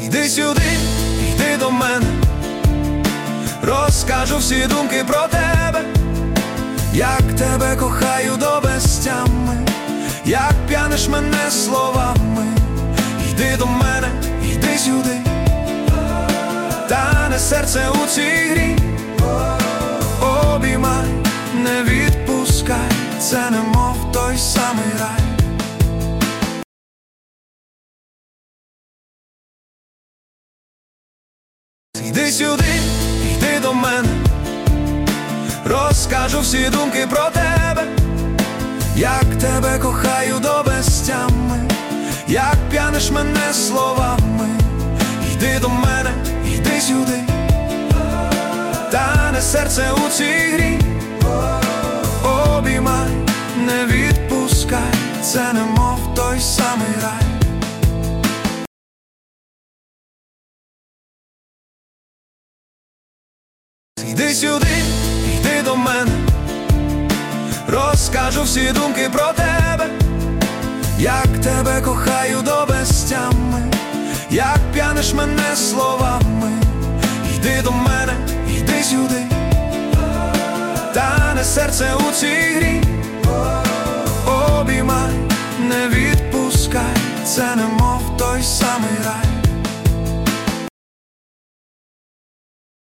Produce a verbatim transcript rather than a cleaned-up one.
Йди сюди, йди до мене, розкажу всі думки про тебе, як тебе кохаю до безтями, як п'яниш мене словами. Йди до мене, йди сюди, тане серце у цій грі, обіймай, не відпускай, це немов той самий рай. Йди сюди, йди до мене, розкажу всі думки про тебе, як тебе кохаю до безтями, як п'яниш мене словами. Йди до мене, йди сюди, тане серце у цій грі, обіймай, не відпускай, це немов той самий рай. Йди сюди, йди до мене, розкажу всі думки про тебе, як тебе кохаю до безтями, як п'яниш мене словами. Йди до мене, йди сюди, тане серце у цій грі, обіймай, не відпускай, це немов той самий рай.